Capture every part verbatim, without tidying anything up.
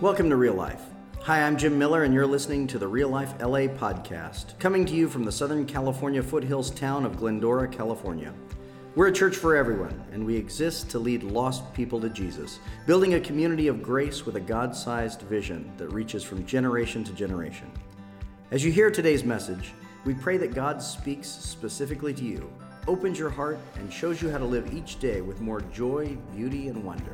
Welcome to Real Life. Hi, I'm Jim Miller, and you're listening to the Real Life L A podcast, coming to you from the Southern California foothills town of Glendora, California. We're a church for everyone, and we exist to lead lost people to Jesus, building a community of grace with a God-sized vision that reaches from generation to generation. As you hear today's message, we pray that God speaks specifically to you, opens your heart, and shows you how to live each day with more joy, beauty, and wonder.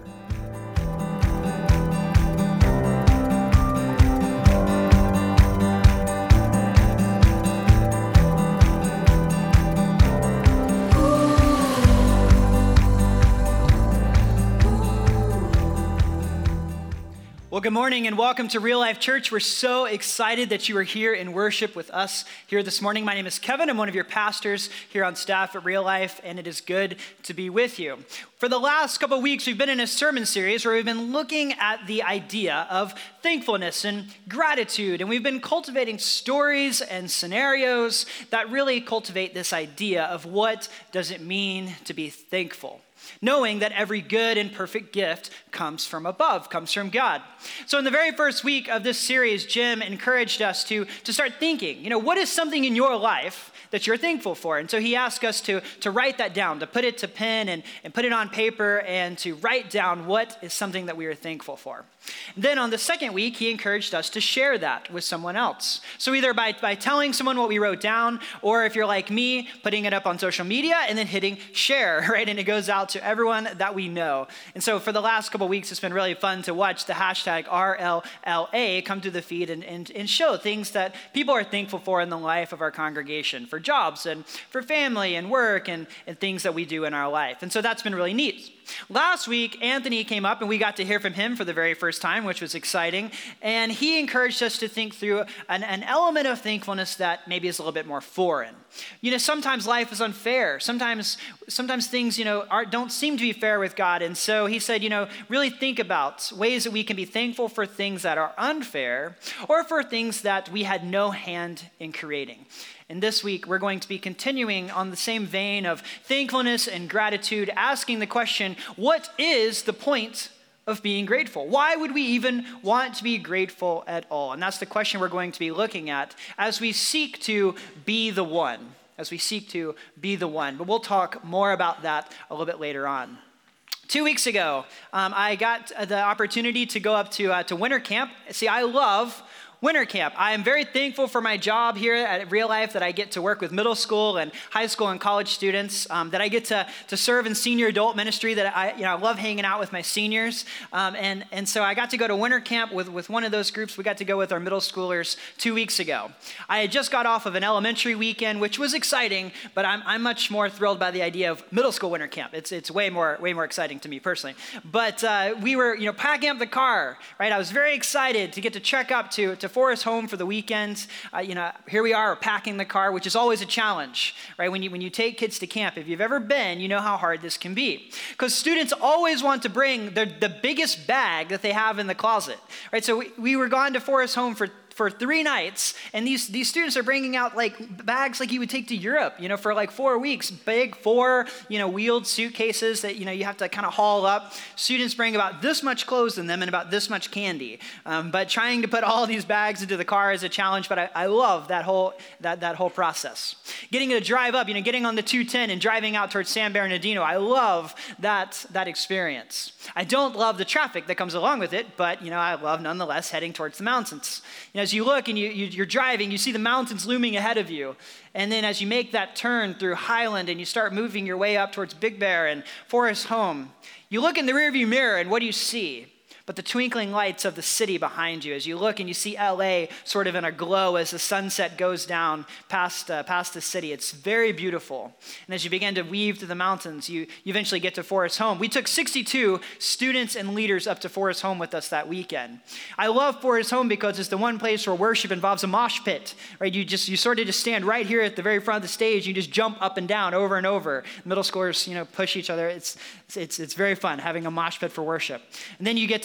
Well, good morning and welcome to Real Life Church. We're so excited that you are here in worship with us here this morning. My name is Kevin. I'm one of your pastors here on staff at Real Life, and it is good to be with you. For the last couple of weeks, we've been in a sermon series where we've been looking at the idea of thankfulness and gratitude, and we've been cultivating stories and scenarios that really cultivate this idea of what does it mean to be thankful, knowing that every good and perfect gift comes from above, comes from God. So in the very first week of this series, Jim encouraged us to, to start thinking, you know, what is something in your life that you're thankful for? And so he asked us to, to write that down, to put it to pen and, and put it on paper and to write down what is something that we are thankful for. Then on the second week, he encouraged us to share that with someone else. So either by, by telling someone what we wrote down, or if you're like me, putting it up on social media and then hitting share, right? And it goes out to everyone that we know. And so for the last couple of weeks, it's been really fun to watch the hashtag R L L A come to the feed and, and, and show things that people are thankful for in the life of our congregation, for jobs and for family and work and, and things that we do in our life. And so that's been really neat. Last week, Anthony came up and we got to hear from him for the very first time, which was exciting. And he encouraged us to think through an, an element of thankfulness that maybe is a little bit more foreign. You know, sometimes life is unfair. Sometimes sometimes things, you know, are, don't seem to be fair with God. And so he said, you know, really think about ways that we can be thankful for things that are unfair or for things that we had no hand in creating. And this week, we're going to be continuing on the same vein of thankfulness and gratitude, asking the question, what is the point of being grateful? Why would we even want to be grateful at all? And that's the question we're going to be looking at as we seek to be the one, as we seek to be the one. But we'll talk more about that a little bit later on. Two weeks ago, um, I got the opportunity to go up to, uh, to winter camp. See, I love winter camp. I am very thankful for my job here at Real Life, that I get to work with middle school and high school and college students, um, that I get to, to serve in senior adult ministry, that I, you know, I love hanging out with my seniors. Um, and, and so I got to go to winter camp with, with one of those groups. We got to go with our middle schoolers two weeks ago. I had just got off of an elementary weekend, which was exciting, but I'm, I'm much more thrilled by the idea of middle school winter camp. It's, it's way more, way more exciting to me personally. But uh, we were, you know, packing up the car, right? I was very excited to get to check up to, to Forest Home for the weekend. Uh, you know, here we are packing the car, which is always a challenge, right? When you when you take kids to camp, if you've ever been, you know how hard this can be. Because students always want to bring the, the biggest bag that they have in the closet, right? So we, we were gone to Forest Home for for three nights, and these, these students are bringing out like bags like you would take to Europe, you know, for like four weeks, big four, you know, wheeled suitcases that, you know, you have to kind of haul up. Students bring about this much clothes in them and about this much candy. Um, but trying to put all these bags into the car is a challenge, but I, I love that whole, that, that whole process. Getting to drive up, you know, getting on the two ten and driving out towards San Bernardino, I love that, that experience. I don't love the traffic that comes along with it, but, you know, I love nonetheless heading towards the mountains. You know, as you look and you, you, you're driving, you see the mountains looming ahead of you. And then as you make that turn through Highland and you start moving your way up towards Big Bear and Forest Home, you look in the rearview mirror and what do you see? But the twinkling lights of the city behind you as you look and you see L A sort of in a glow as the sunset goes down past uh, past the city. It's very beautiful. And as you begin to weave through the mountains, you, you eventually get to Forest Home. We took sixty-two students and leaders up to Forest Home with us that weekend. I love Forest Home because it's the one place where worship involves a mosh pit, right? You just you sort of just stand right here at the very front of the stage. You just jump up and down over and over. Middle schoolers, you know, push each other. It's it's it's very fun having a mosh pit for worship. And then you get to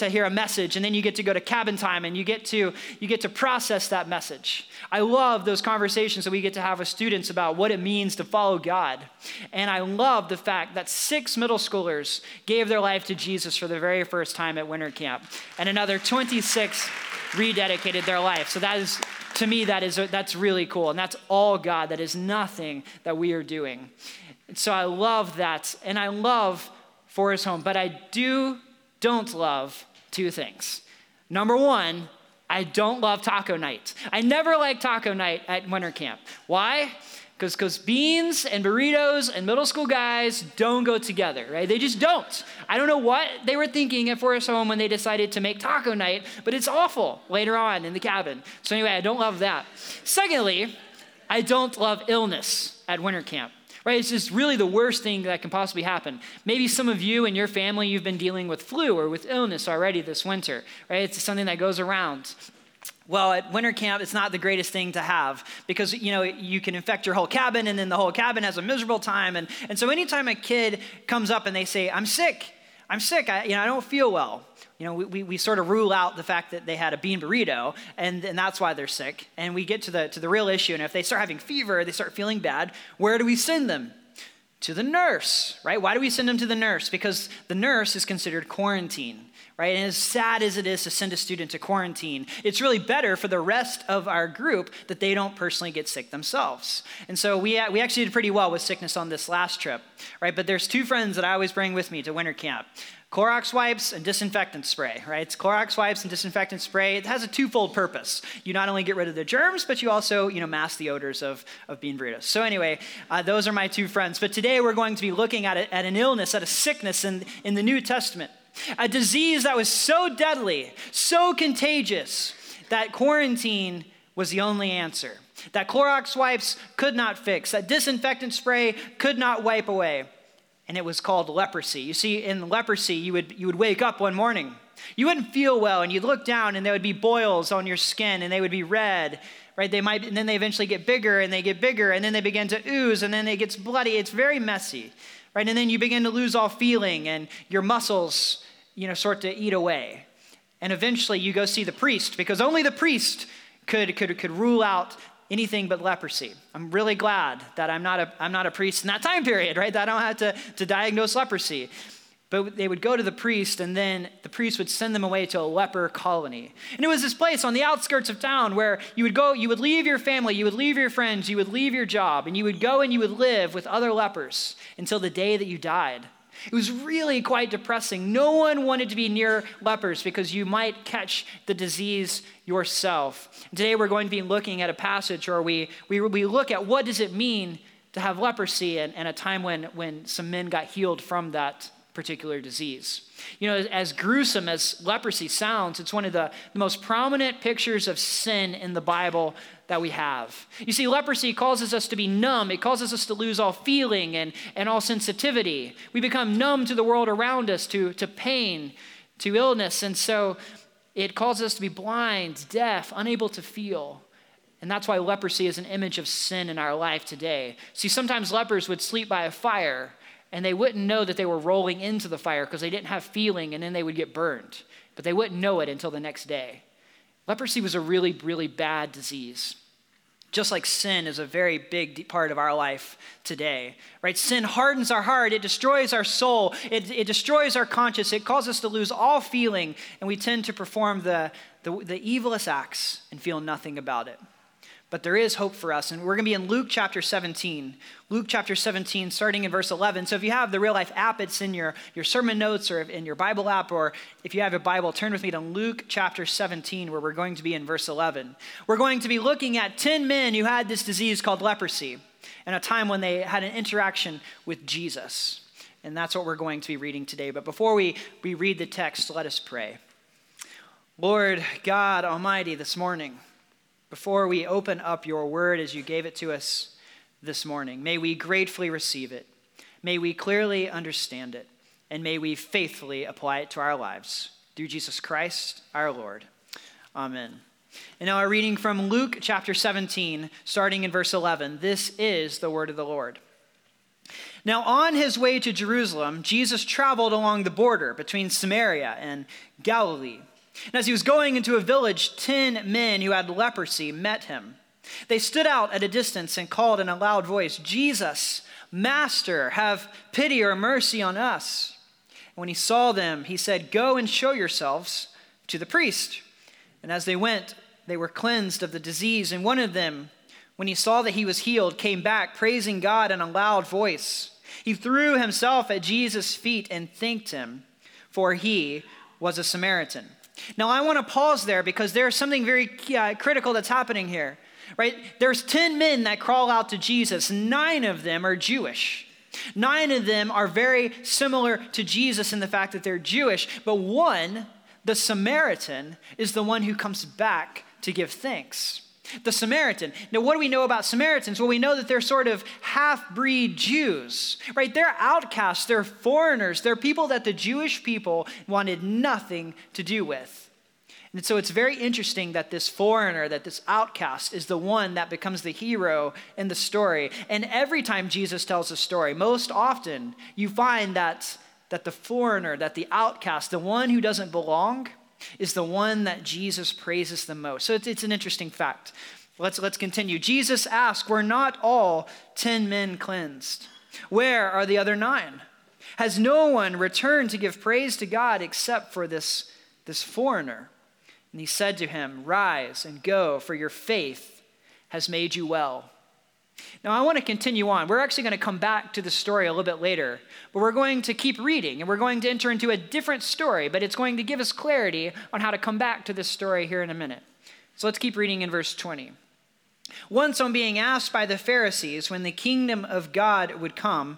to hear a message, and then you get to go to cabin time, and you get to you get to process that message. I love those conversations that we get to have with students about what it means to follow God. And I love the fact that six middle schoolers gave their life to Jesus for the very first time at winter camp, and another twenty-six rededicated their life. So that is, to me, that is that's really cool, and that's all God. That is nothing that we are doing. And so I love that, and I love Forest Home, but I do don't love two things. Number one, I don't love taco night. I never like taco night at winter camp. Why? Because because beans and burritos and middle school guys don't go together, right? They just don't. I don't know what they were thinking at Forest Home when they decided to make taco night, but it's awful later on in the cabin. So anyway, I don't love that. Secondly, I don't love illness at winter camp. Right? It's just really the worst thing that can possibly happen. Maybe some of you and your family, you've been dealing with flu or with illness already this winter, right? It's something that goes around. Well, at winter camp, it's not the greatest thing to have because, you know, you can infect your whole cabin and then the whole cabin has a miserable time. And, and so anytime a kid comes up and they say, I'm sick, I'm sick, I, you know, I don't feel well. You know, we, we, we sort of rule out the fact that they had a bean burrito, and, and that's why they're sick. And we get to the to the real issue, and if they start having fever, they start feeling bad, where do we send them? To the nurse, right? Why do we send them to the nurse? Because the nurse is considered quarantine, right? And as sad as it is to send a student to quarantine, it's really better for the rest of our group that they don't personally get sick themselves. And so we we actually did pretty well with sickness on this last trip, right? But there's two friends that I always bring with me to winter camp. Clorox wipes and disinfectant spray, right? It's Clorox wipes and disinfectant spray. It has a twofold purpose. You not only get rid of the germs, but you also, you know, mask the odors of, of bean burritos. So anyway, uh, those are my two friends. But today we're going to be looking at, it, at an illness, at a sickness in, in the New Testament, a disease that was so deadly, so contagious, that quarantine was the only answer, that Clorox wipes could not fix, that disinfectant spray could not wipe away. And it was called leprosy. You see, in leprosy, you would you would wake up one morning. You wouldn't feel well, and you'd look down, and there would be boils on your skin, and they would be red, right? They might, and then they eventually get bigger, and they get bigger, and then they begin to ooze, and then it gets bloody. It's very messy, right? And then you begin to lose all feeling, and your muscles, you know, start to eat away. And eventually, you go see the priest, because only the priest could could could rule out anything but leprosy. I'm really glad that I'm not a I'm not a priest in that time period, right? That I don't have to, to diagnose leprosy. But they would go to the priest, and then the priest would send them away to a leper colony. And it was this place on the outskirts of town where you would go, you would leave your family, you would leave your friends, you would leave your job, and you would go and you would live with other lepers until the day that you died. It was really quite depressing. No one wanted to be near lepers because you might catch the disease yourself. And today we're going to be looking at a passage where we, we, we look at what does it mean to have leprosy and, and a time when, when some men got healed from that particular disease. You know, as gruesome as leprosy sounds, it's one of the, the most prominent pictures of sin in the Bible that we have. You see, leprosy causes us to be numb. It causes us to lose all feeling and, and all sensitivity. We become numb to the world around us, to, to pain, to illness. And so it causes us to be blind, deaf, unable to feel. And that's why leprosy is an image of sin in our life today. See, sometimes lepers would sleep by a fire, and they wouldn't know that they were rolling into the fire because they didn't have feeling, and then they would get burned. But they wouldn't know it until the next day. Leprosy was a really, really bad disease. Just like sin is a very big part of our life today, right? Sin hardens our heart. It destroys our soul. It, it destroys our conscience. It causes us to lose all feeling, and we tend to perform the, the, the evilest acts and feel nothing about it. But there is hope for us, and we're going to be in Luke chapter seventeen. Luke chapter seventeen, starting in verse eleven. So if you have the Real Life app, it's in your, your sermon notes or in your Bible app, or if you have a Bible, turn with me to Luke chapter seventeen, where we're going to be in verse eleven. We're going to be looking at ten men who had this disease called leprosy, and a time when they had an interaction with Jesus. And that's what we're going to be reading today. But before we, we read the text, let us pray. Lord God Almighty, this morning, before we open up your word as you gave it to us this morning, may we gratefully receive it. May we clearly understand it. And may we faithfully apply it to our lives. Through Jesus Christ, our Lord. Amen. And now our reading from Luke chapter seventeen, starting in verse eleven. This is the word of the Lord. Now, on his way to Jerusalem, Jesus traveled along the border between Samaria and Galilee. And as he was going into a village, ten men who had leprosy met him. They stood out at a distance and called in a loud voice, "Jesus, Master, have pity or mercy on us." And when he saw them, he said, "Go and show yourselves to the priest." And as they went, they were cleansed of the disease. And one of them, when he saw that he was healed, came back, praising God in a loud voice. He threw himself at Jesus' feet and thanked him, for he was a Samaritan. Now, I want to pause there because there's something very uh, critical that's happening here, right? There's ten men that crawl out to Jesus. Nine of them are Jewish. Nine of them are very similar to Jesus in the fact that they're Jewish, but one, the Samaritan, is the one who comes back to give thanks. The Samaritan. Now, what do we know about Samaritans? Well, we know that they're sort of half-breed Jews, right? They're outcasts, they're foreigners, they're people that the Jewish people wanted nothing to do with. And so it's very interesting that this foreigner, that this outcast is the one that becomes the hero in the story. And every time Jesus tells a story, most often you find that, that the foreigner, that the outcast, the one who doesn't belong, is the one that Jesus praises the most. So it's, it's an interesting fact. Let's, let's continue. Jesus asked, "Were not all ten men cleansed? Where are the other nine? Has no one returned to give praise to God except for this, this foreigner?" And he said to him, "Rise and go, for your faith has made you well." Now, I want to continue on. We're actually going to come back to the story a little bit later, but we're going to keep reading, and we're going to enter into a different story, but it's going to give us clarity on how to come back to this story here in a minute. So let's keep reading in verse twenty. "Once on being asked by the Pharisees when the kingdom of God would come,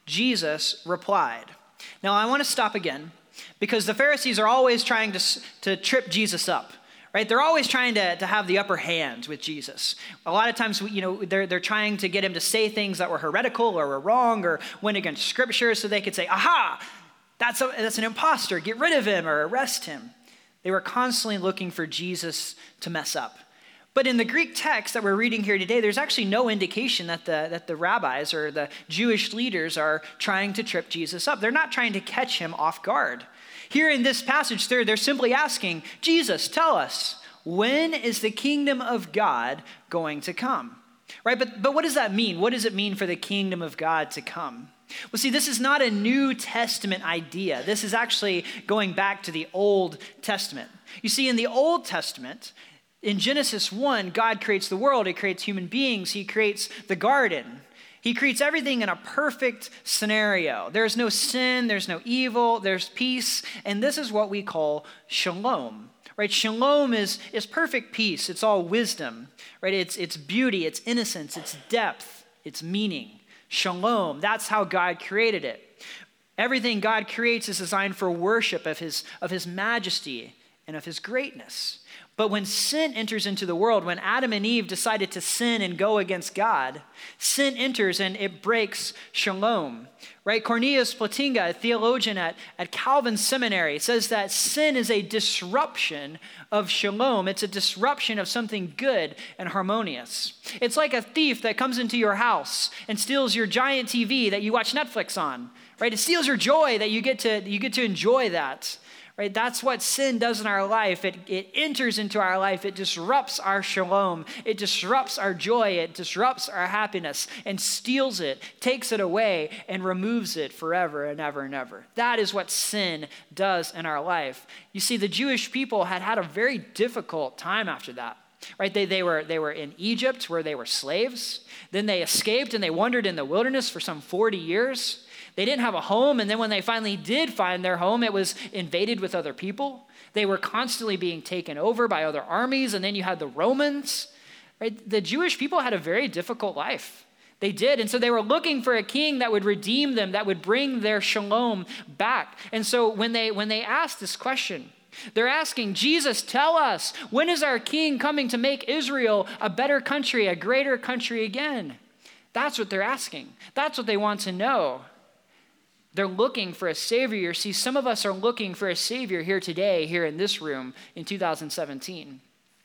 Jesus replied." Now, I want to stop again, because the Pharisees are always trying to, to trip Jesus up. Right? They're always trying to, to have the upper hand with Jesus. A lot of times, you know, they're, they're trying to get him to say things that were heretical or were wrong or went against Scripture so they could say, "Aha, that's, a, that's an imposter. Get rid of him or arrest him." They were constantly looking for Jesus to mess up. But in the Greek text that we're reading here today, there's actually no indication that the, that the rabbis or the Jewish leaders are trying to trip Jesus up. They're not trying to catch him off guard. Here in this passage, they're, they're simply asking, "Jesus, tell us, when is the kingdom of God going to come?" Right? But, but what does that mean? What does it mean for the kingdom of God to come? Well, see, this is not a New Testament idea. This is actually going back to the Old Testament. You see, in the Old Testament, in Genesis one, God creates the world. He creates human beings. He creates the garden. He creates everything in a perfect scenario. There's no sin, there's no evil, there's peace, and this is what we call shalom, right? Shalom is, is perfect peace. It's all wisdom, right? It's, it's beauty, it's innocence, it's depth, it's meaning. Shalom, that's how God created it. Everything God creates is designed for worship of his, of his majesty and of his greatness. But when sin enters into the world, when Adam and Eve decided to sin and go against God, sin enters and it breaks shalom, right? Cornelius Plantinga, a theologian at, at Calvin Seminary, says that sin is a disruption of shalom. It's a disruption of something good and harmonious. It's like a thief that comes into your house and steals your giant T V that you watch Netflix on, right? It steals your joy that you get to, you get to enjoy that. Right? That's what sin does in our life. It, it enters into our life. It disrupts our shalom. It disrupts our joy. It disrupts our happiness and steals it, takes it away, and removes it forever and ever and ever. That is what sin does in our life. You see, the Jewish people had had a very difficult time after that. Right? They, they, were, they were in Egypt where they were slaves. Then they escaped and they wandered in the wilderness for some forty years. They didn't have a home, and then when they finally did find their home, it was invaded with other people. They were constantly being taken over by other armies, and then you had the Romans. Right? The Jewish people had a very difficult life. They did, and so they were looking for a king that would redeem them, that would bring their shalom back. And so when they when they asked this question, they're asking, "Jesus, tell us, when is our king coming to make Israel a better country, a greater country again?" That's what they're asking. That's what they want to know. They're looking for a savior. See, some of us are looking for a savior here today, here in this room in two thousand seventeen.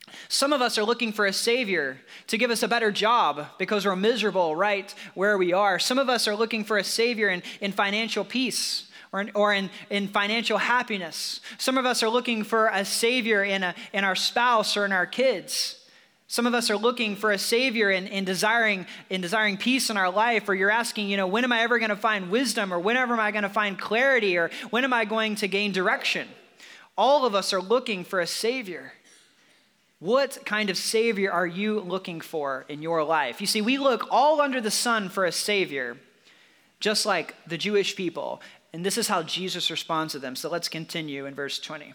Some of us are looking for a savior to give us a better job because we're miserable right where we are. Some of us are looking for a savior in, in financial peace or, in, or in, in financial happiness. Some of us are looking for a savior in, a, in our spouse or in our kids. Some of us are looking for a savior in, in, desiring, in desiring peace in our life, or you're asking, you know, when am I ever going to find wisdom, or whenever am I going to find clarity, or when am I going to gain direction? All of us are looking for a savior. What kind of savior are you looking for in your life? You see, we look all under the sun for a savior, just like the Jewish people. And this is how Jesus responds to them. So let's continue in verse twenty.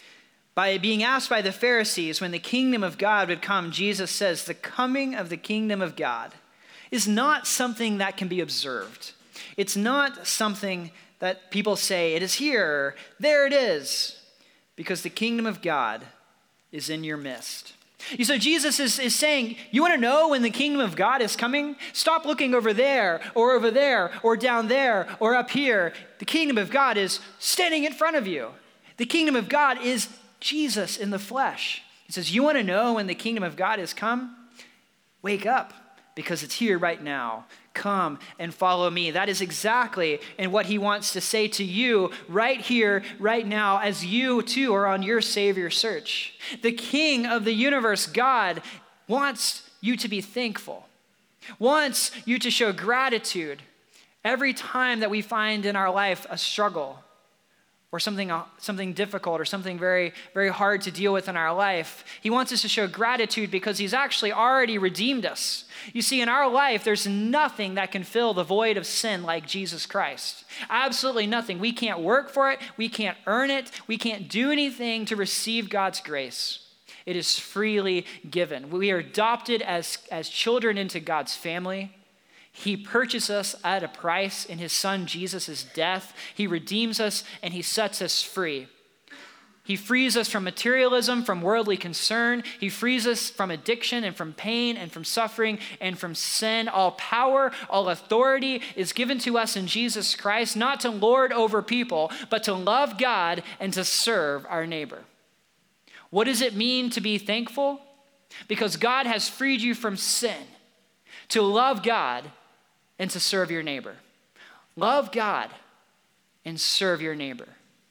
By being asked by the Pharisees when the kingdom of God would come, Jesus says, the coming of the kingdom of God is not something that can be observed. It's not something that people say, it is here, there it is, because the kingdom of God is in your midst. You so Jesus is, is saying, you want to know when the kingdom of God is coming? Stop looking over there, or over there, or down there, or up here. The kingdom of God is standing in front of you. The kingdom of God is Jesus in the flesh. He says, you want to know when the kingdom of God has come? Wake up, because it's here right now. Come and follow me. That is exactly and what he wants to say to you right here, right now, as you too are on your Savior search. The King of the universe, God, wants you to be thankful, wants you to show gratitude every time that we find in our life a struggle, or something, something difficult, or something very, very hard to deal with in our life. He wants us to show gratitude because he's actually already redeemed us. You see, in our life, there's nothing that can fill the void of sin like Jesus Christ. Absolutely nothing. We can't work for it. We can't earn it. We can't do anything to receive God's grace. It is freely given. We are adopted as, as children into God's family. He purchased us at a price in his son Jesus' death. He redeems us and he sets us free. He frees us from materialism, from worldly concern. He frees us from addiction and from pain and from suffering and from sin. All power, all authority is given to us in Jesus Christ, not to lord over people, but to love God and to serve our neighbor. What does it mean to be thankful? Because God has freed you from sin, to love God and to serve your neighbor. Love God and serve your neighbor.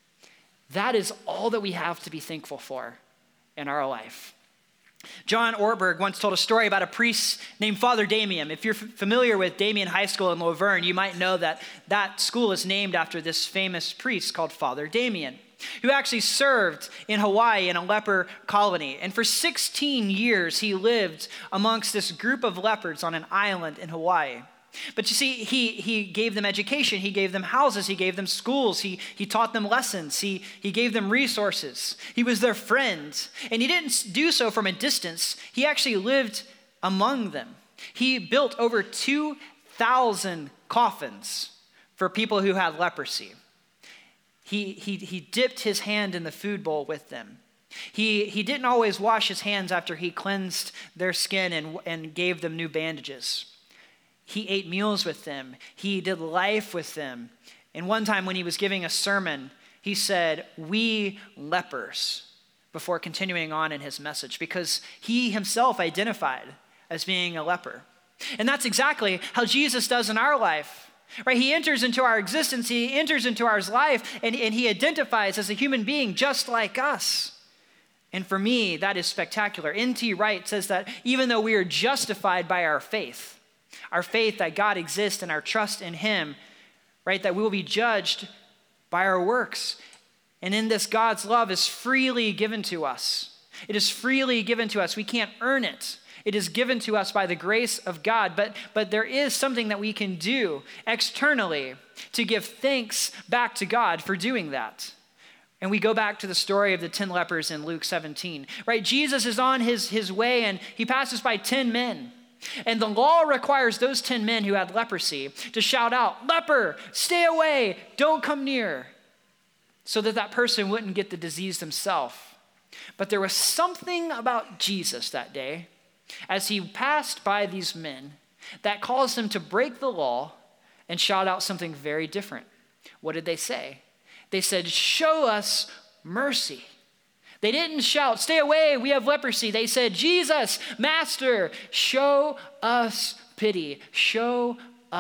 That is all that we have to be thankful for in our life. John Ortberg once told a story about a priest named Father Damien. If you're f- familiar with Damien High School in Laverne, you might know that that school is named after this famous priest called Father Damien, who actually served in Hawaii in a leper colony. And for sixteen years, he lived amongst this group of lepers on an island in Hawaii. But you see, he, he gave them education, he gave them houses, he gave them schools, he, he taught them lessons, he, he gave them resources. He was their friend. And he didn't do so from a distance. He actually lived among them. He built over two thousand coffins for people who had leprosy. He, he, he dipped his hand in the food bowl with them. He, he didn't always wash his hands after he cleansed their skin and, and gave them new bandages. He ate meals with them. He did life with them. And one time when he was giving a sermon, he said, "We lepers," before continuing on in his message, because he himself identified as being a leper. And that's exactly how Jesus does in our life. Right? He enters into our existence, he enters into our life, and, and he identifies as a human being just like us. And for me, that is spectacular. N T Wright says that even though we are justified by our faith, our faith that God exists and our trust in him, right, that we will be judged by our works. And in this, God's love is freely given to us. It is freely given to us. We can't earn it. It is given to us by the grace of God. But, but there is something that we can do externally to give thanks back to God for doing that. And we go back to the story of the ten lepers in Luke seventeen, right? Jesus is on his, his way and he passes by ten men. And the law requires those ten men who had leprosy to shout out, "Leper, stay away, don't come near," so that that person wouldn't get the disease themselves. But there was something about Jesus that day, as he passed by these men, that caused them to break the law and shout out something very different. What did they say? They said, "Show us mercy." They didn't shout, "Stay away, we have leprosy." They said, "Jesus, Master, show us pity. Show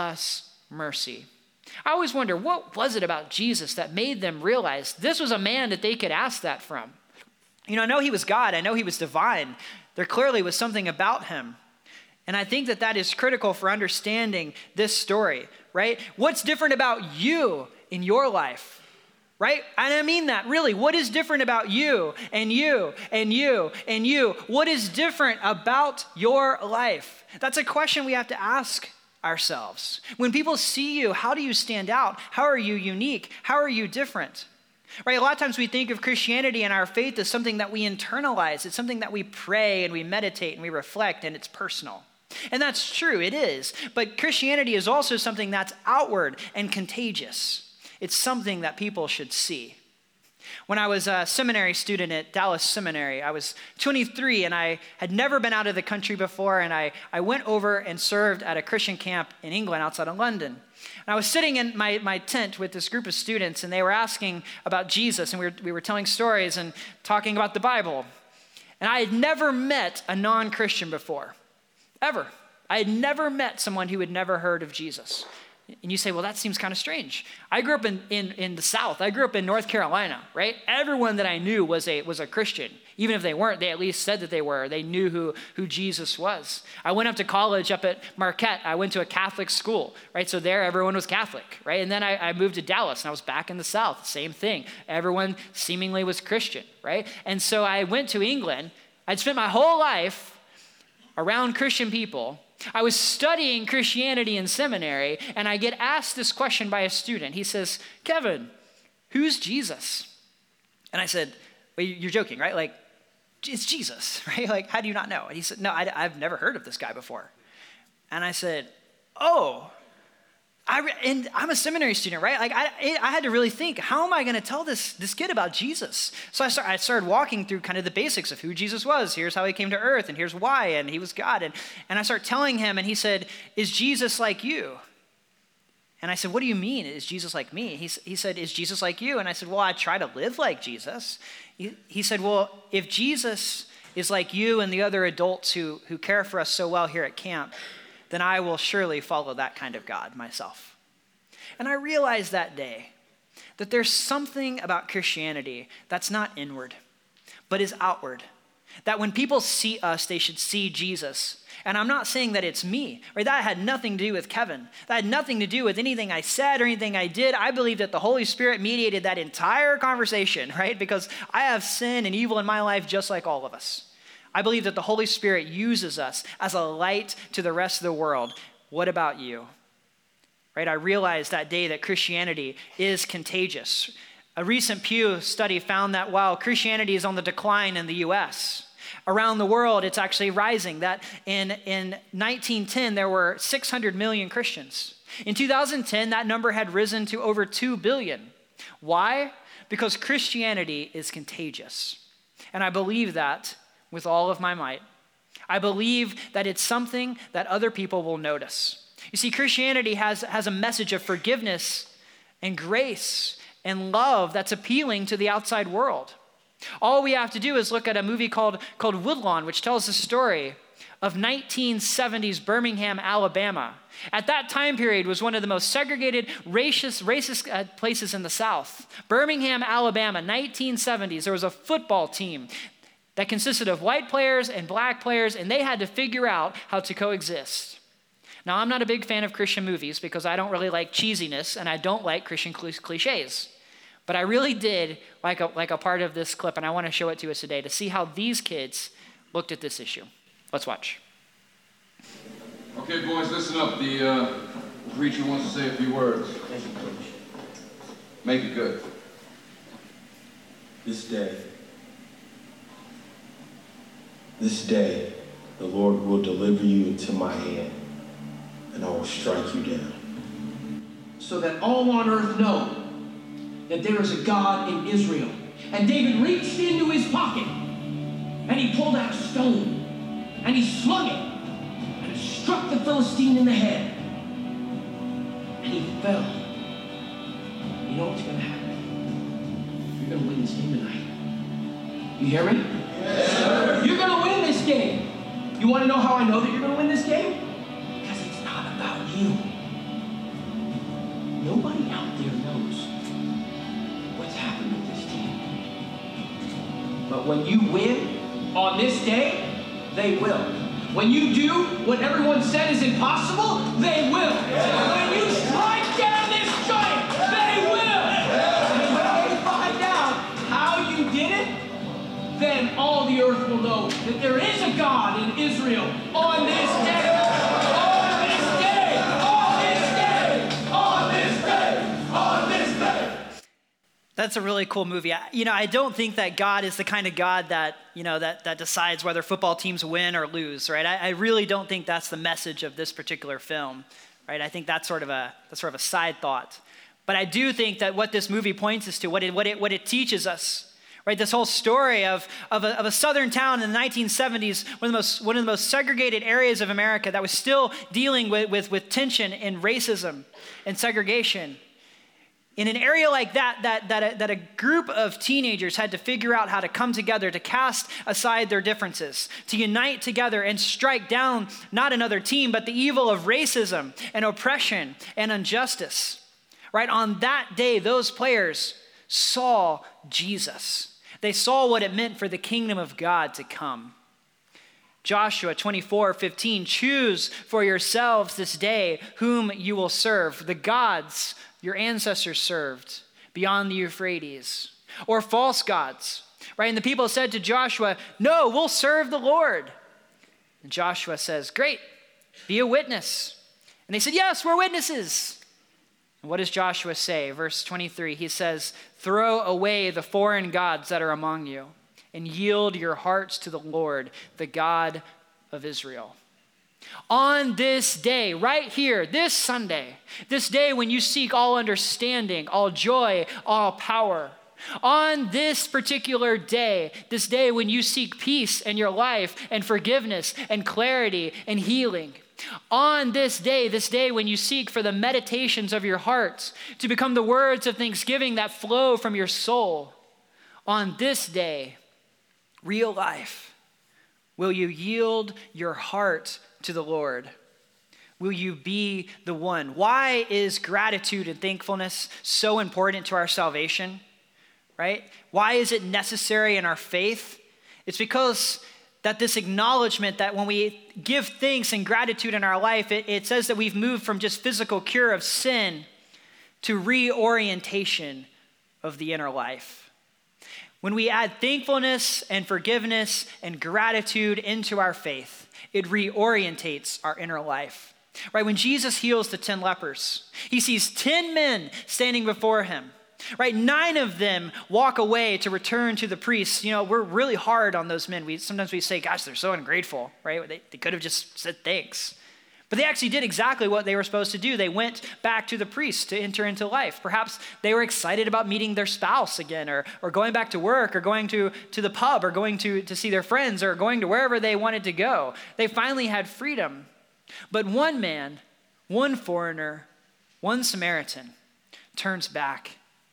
us mercy." I always wonder, what was it about Jesus that made them realize this was a man that they could ask that from? You know, I know he was God. I know he was divine. There clearly was something about him. And I think that that is critical for understanding this story, right? What's different about you in your life, right? And I mean that, really. What is different about you and you and you and you? What is different about your life? That's a question we have to ask ourselves. When people see you, how do you stand out? How are you unique? How are you different? Right? A lot of times we think of Christianity and our faith as something that we internalize. It's something that we pray and we meditate and we reflect, and it's personal. And that's true, it is. But Christianity is also something that's outward and contagious. It's something that people should see. When I was a seminary student at Dallas Seminary, I was twenty-three and I had never been out of the country before, and I, I went over and served at a Christian camp in England outside of London. And I was sitting in my, my tent with this group of students, and they were asking about Jesus, and we were, we were telling stories and talking about the Bible. And I had never met a non-Christian before. Ever. I had never met someone who had never heard of Jesus. And you say, well, that seems kind of strange. I grew up in, in, in the South. I grew up in North Carolina, right? Everyone that I knew was a was a Christian. Even if they weren't, they at least said that they were. They knew who, who Jesus was. I went up to college up at Marquette. I went to a Catholic school, right? So there, everyone was Catholic, right? And then I, I moved to Dallas, and I was back in the South. Same thing. Everyone seemingly was Christian, right? And so I went to England. I'd spent my whole life around Christian people. I was studying Christianity in seminary, and I get asked this question by a student. He says, "Kevin, who's Jesus?" And I said, "Well, you're joking, right? Like, it's Jesus, right? Like, how do you not know?" And he said, "No, I, I've never heard of this guy before." And I said, "Oh, I re- and I'm a seminary student, right? Like, I, I had to really think, how am I going to tell this, this kid about Jesus?" So I, start, I started walking through kind of the basics of who Jesus was. Here's how he came to earth, and here's why, and he was God. And, and I start telling him, and he said, "Is Jesus like you?" And I said, "What do you mean, is Jesus like me?" He, he said, "Is Jesus like you?" And I said, "Well, I try to live like Jesus." He, he said, "Well, if Jesus is like you and the other adults who, who care for us so well here at camp, then I will surely follow that kind of God myself." And I realized that day that there's something about Christianity that's not inward, but is outward. That when people see us, they should see Jesus. And I'm not saying that it's me, right? That had nothing to do with Kevin. That had nothing to do with anything I said or anything I did. I believe that the Holy Spirit mediated that entire conversation, right? Because I have sin and evil in my life just like all of us. I believe that the Holy Spirit uses us as a light to the rest of the world. What about you? Right? I realized that day that Christianity is contagious. A recent Pew study found that while Christianity is on the decline in the U S, around the world it's actually rising. That in, in nineteen ten, there were six hundred million Christians. In two thousand ten, that number had risen to over two billion. Why? Because Christianity is contagious. And I believe that with all of my might. I believe that it's something that other people will notice. You see, Christianity has, has a message of forgiveness and grace and love that's appealing to the outside world. All we have to do is look at a movie called, called Woodlawn, which tells the story of nineteen seventies Birmingham, Alabama. At that time period was one of the most segregated, racist, racist uh, places in the South. Birmingham, Alabama, nineteen seventies. There was a football team that consisted of white players and black players, and they had to figure out how to coexist. Now, I'm not a big fan of Christian movies because I don't really like cheesiness and I don't like Christian cliches. But I really did like a, like a part of this clip, and I want to show it to us today to see how these kids looked at this issue. Let's watch. Okay, boys, listen up. The uh, preacher wants to say a few words. Thank you, Coach. Make it good. This day, this day, the Lord will deliver you into my hand, and I will strike you down. So that all on earth know that there is a God in Israel. And David reached into his pocket, and he pulled out a stone, and he slung it, and it struck the Philistine in the head, and he fell. You know what's going to happen? You're going to win this game tonight. You hear me? Yes, sir. You're going to win this game. You want to know how I know that you're going to win this game? Because it's not about you. Nobody out there knows what's happened with this team. But when you win on this day, they will. When you do what everyone said is impossible, they will. When you strike down this giant, they will. And when they find out how you did it, then all the earth will know that there is a God in Israel on this day. On this day. On this day. On this day. On this day. That's a really cool movie. I, you know, I don't think that God is the kind of God that, you know, that, that decides whether football teams win or lose, right? I, I really don't think that's the message of this particular film, right? I think that's sort of a that's sort of a side thought. But I do think that what this movie points us to, what it what it what it teaches us, right? This whole story of, of, a, of a southern town in the nineteen seventies, one of the most one of the most segregated areas of America that was still dealing with, with, with tension and racism and segregation. In an area like that, that, that, a, that a group of teenagers had to figure out how to come together, to cast aside their differences, to unite together and strike down not another team, but the evil of racism and oppression and injustice. Right? On that day, those players saw Jesus. They saw what it meant for the kingdom of God to come. Joshua twenty-four fifteen, choose for yourselves this day whom you will serve, the gods your ancestors served beyond the Euphrates, or false gods, right? And the people said to Joshua, no, we'll serve the Lord. And Joshua says, great, be a witness. And they said, yes, we're witnesses. And what does Joshua say? Verse twenty-three, he says, throw away the foreign gods that are among you and yield your hearts to the Lord, the God of Israel. On this day, right here, this Sunday, this day when you seek all understanding, all joy, all power, on this particular day, this day when you seek peace in your life and forgiveness and clarity and healing, on this day, this day when you seek for the meditations of your hearts to become the words of thanksgiving that flow from your soul, on this day, real life, will you yield your heart to the Lord? Will you be the one? Why is gratitude and thankfulness so important to our salvation, right? Why is it necessary in our faith? It's because that this acknowledgement that when we give thanks and gratitude in our life, it, it says that we've moved from just physical cure of sin to reorientation of the inner life. When we add thankfulness and forgiveness and gratitude into our faith, it reorientates our inner life. Right? When Jesus heals the ten lepers, he sees ten men standing before him. Right? Nine of them walk away to return to the priests. You know, we're really hard on those men. We sometimes we say, gosh, they're so ungrateful, right? They, they could have just said thanks. But they actually did exactly what they were supposed to do. They went back to the priests to enter into life. Perhaps they were excited about meeting their spouse again, or, or going back to work, or going to, to the pub, or going to, to see their friends, or going to wherever they wanted to go. They finally had freedom. But one man, one foreigner, one Samaritan turns back.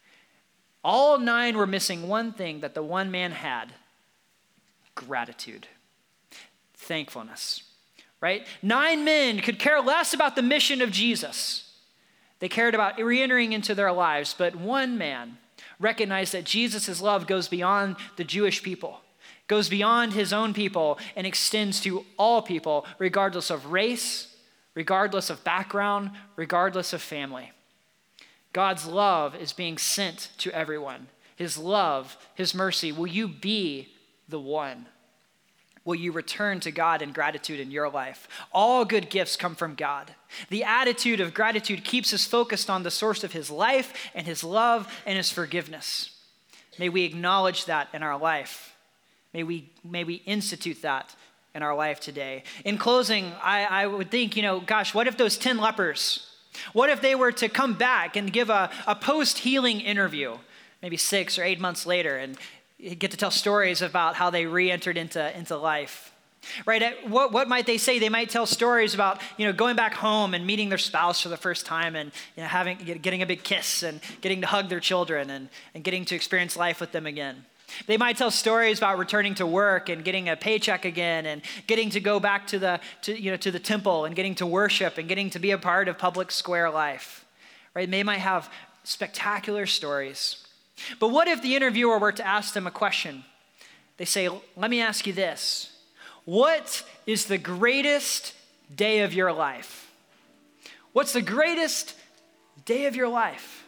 All nine were missing one thing that the one man had: gratitude, thankfulness. Right? Nine men could care less about the mission of Jesus. They cared about re-entering into their lives, but one man recognized that Jesus' love goes beyond the Jewish people, goes beyond his own people, and extends to all people, regardless of race, regardless of background, regardless of family. God's love is being sent to everyone. His love, his mercy. Will you be the one? Will you return to God in gratitude in your life? All good gifts come from God. The attitude of gratitude keeps us focused on the source of his life and his love and his forgiveness. May we acknowledge that in our life. May we, may we institute that in our life today. In closing, I, I would think, you know, gosh, what if those ten lepers, what if they were to come back and give a, a post-healing interview, maybe six or eight months later, and get to tell stories about how they re-entered into, into life, right? What, what might they say? They might tell stories about, you know, going back home and meeting their spouse for the first time, and, you know, having, getting a big kiss and getting to hug their children and, and getting to experience life with them again. They might tell stories about returning to work and getting a paycheck again and getting to go back to the, to, you know, to the temple and getting to worship and getting to be a part of public square life, right? They might have spectacular stories. But what if the interviewer were to ask them a question? They say, let me ask you this. What is the greatest day of your life? What's the greatest day of your life?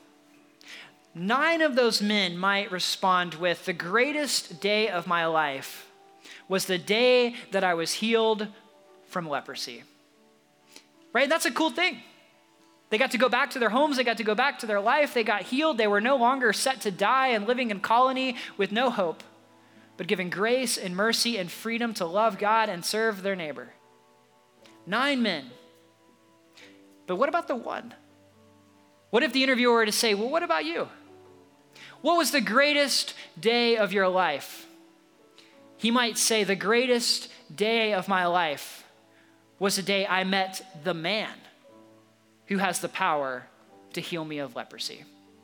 Nine of those men might respond with, the greatest day of my life was the day that I was healed from leprosy. Right? That's a cool thing. They got to go back to their homes. They got to go back to their life. They got healed. They were no longer set to die and living in colony with no hope, but given grace and mercy and freedom to love God and serve their neighbor. Nine men. But what about the one? What if the interviewer were to say, well, what about you? What was the greatest day of your life? He might say, the greatest day of my life was the day I met the man who has the power to heal me of leprosy.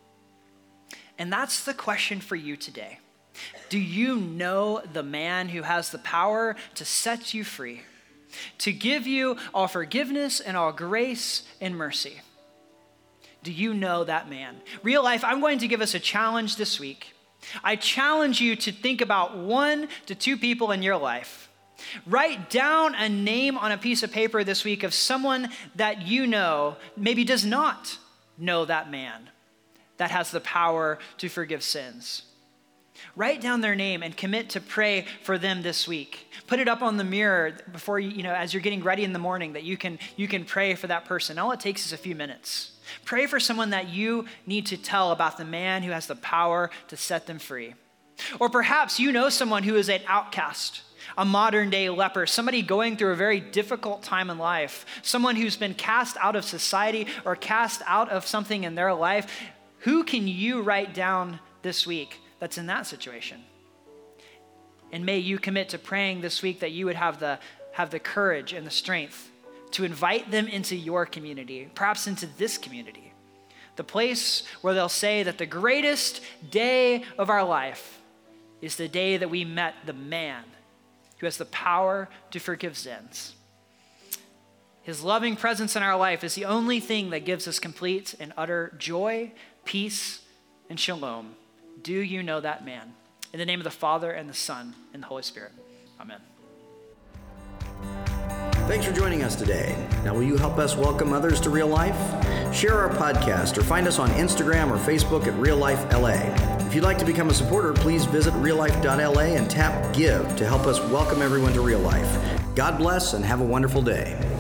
And that's the question for you today. Do you know the man who has the power to set you free, to give you all forgiveness and all grace and mercy? Do you know that man? Real Life, I'm going to give us a challenge this week. I challenge you to think about one to two people in your life. Write down a name on a piece of paper this week of someone that you know maybe does not know that man that has the power to forgive sins. Write down their name and commit to pray for them this week. Put it up on the mirror before you, you know, as you're getting ready in the morning, that you can you can pray for that person. All it takes is a few minutes. Pray for someone that you need to tell about the man who has the power to set them free. Or perhaps you know someone who is an outcast, a modern day leper, somebody going through a very difficult time in life, someone who's been cast out of society or cast out of something in their life. Who can you write down this week that's in that situation? And may you commit to praying this week that you would have the, have the courage and the strength to invite them into your community, perhaps into this community, the place where they'll say that the greatest day of our life is the day that we met the man who has the power to forgive sins. His loving presence in our life is the only thing that gives us complete and utter joy, peace, and shalom. Do you know that man? In the name of the Father, and the Son, and the Holy Spirit. Amen. Thanks for joining us today. Now, will you help us welcome others to Real Life? Share our podcast or find us on Instagram or Facebook at Real Life L A. If you'd like to become a supporter, please visit real life dot L A and tap Give to help us welcome everyone to Real Life. God bless and have a wonderful day.